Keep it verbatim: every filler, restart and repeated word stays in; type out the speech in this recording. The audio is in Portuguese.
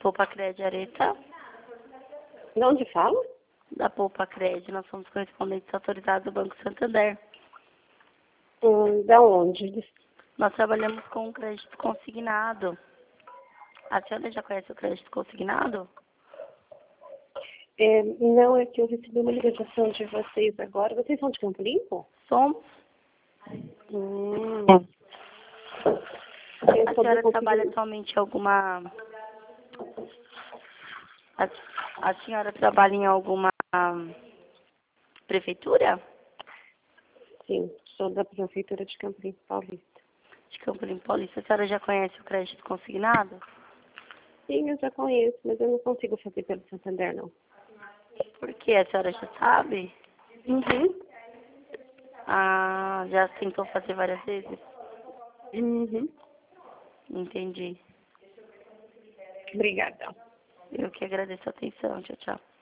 Poupa Cred Areta, De onde fala? da Poupa Cred. Nós somos correspondentes autorizados do Banco Santander. Hum, da onde? Nós trabalhamos com crédito consignado. A senhora já conhece o crédito consignado? É, não, é que eu recebi uma ligação de vocês agora. Vocês são de Campo Limpo? Somos. Hum. A Eu senhora sobre trabalha conseguir... atualmente em alguma... A, a senhora trabalha em alguma prefeitura Sim, sou da Prefeitura de Campo Limpo Paulista. de Campo Limpo Paulista? A senhora já conhece o crédito consignado? Sim, eu já conheço, mas eu não consigo fazer pelo Santander, não. Por quê? A senhora já sabe? Uhum. Ah, já tentou fazer várias vezes? Uhum. Entendi. Obrigada. Eu que agradeço a atenção. Tchau, tchau.